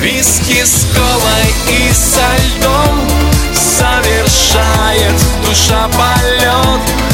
Виски с колой и со льдом совершает душа полет.